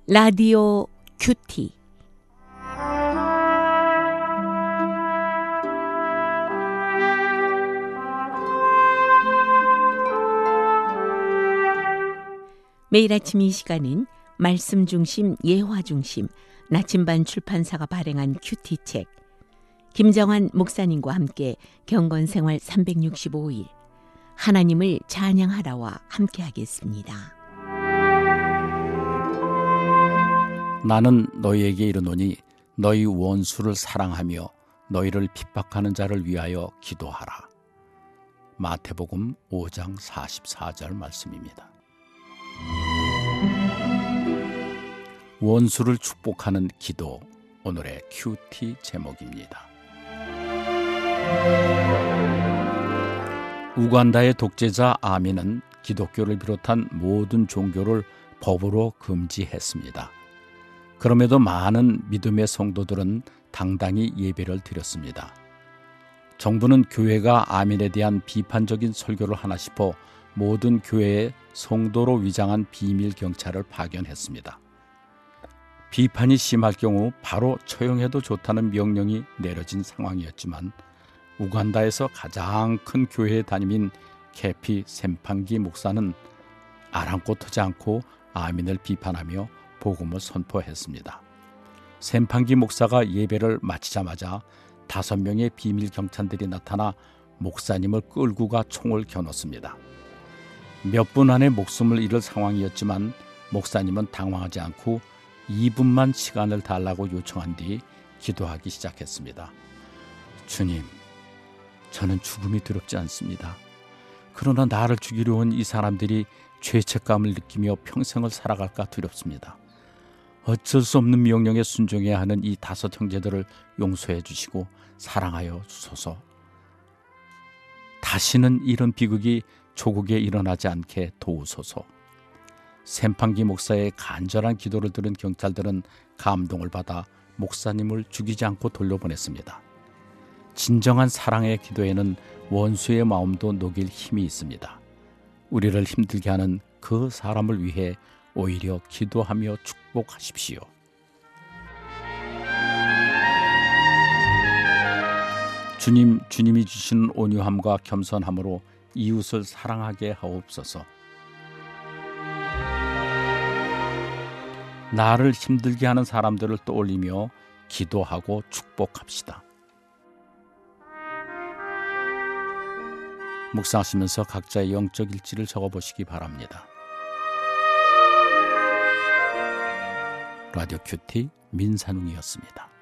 라디오 큐티. 매일 아침 이 시간은 말씀 중심, 예화 중심, 나침반 출판사가 발행한 큐티 책, 김정환 목사님과 함께 경건생활 365일, 하나님을 찬양하라와 함께 하겠습니다. 나는 너희에게 이르노니 너희 원수를 사랑하며 너희를 핍박하는 자를 위하여 기도하라. 마태복음 5장 44절 말씀입니다. 원수를 축복하는 기도, 오늘의 큐티 제목입니다. 우간다의 독재자 아민은 기독교를 비롯한 모든 종교를 법으로 금지했습니다. 그럼에도 많은 믿음의 성도들은 당당히 예배를 드렸습니다. 정부는 교회가 아민에 대한 비판적인 설교를 하나 싶어 모든 교회에 성도로 위장한 비밀 경찰을 파견했습니다. 비판이 심할 경우 바로 처형해도 좋다는 명령이 내려진 상황이었지만 우간다에서 가장 큰 교회의 담임인 케피 샘팡기 목사는 아랑곳하지 않고 아민을 비판하며 복음을 선포했습니다. 샘팡기 목사가 예배를 마치자마자 5명의 비밀 경찰들이 나타나 목사님을 끌고 가 총을 겨눴습니다. 몇 분 안에 목숨을 잃을 상황이었지만 목사님은 당황하지 않고 2분만 시간을 달라고 요청한 뒤 기도하기 시작했습니다. 주님, 저는 죽음이 두렵지 않습니다. 그러나 나를 죽이려 온 이 사람들이 죄책감을 느끼며 평생을 살아갈까 두렵습니다. 어쩔 수 없는 명령에 순종해야 하는 이 5 형제들을 용서해 주시고 사랑하여 주소서. 다시는 이런 비극이 조국에 일어나지 않게 도우소서. 샘팡기 목사의 간절한 기도를 들은 경찰들은 감동을 받아 목사님을 죽이지 않고 돌려보냈습니다. 진정한 사랑의 기도에는 원수의 마음도 녹일 힘이 있습니다. 우리를 힘들게 하는 그 사람을 위해 오히려 기도하며 축복하십시오. 주님이 주시는 온유함과 겸손함으로 이웃을 사랑하게 하옵소서. 나를 힘들게 하는 사람들을 떠올리며 기도하고 축복합시다. 묵상하시면서 각자의 영적 일지를 적어보시기 바랍니다. 라디오 큐티 민산웅이었습니다.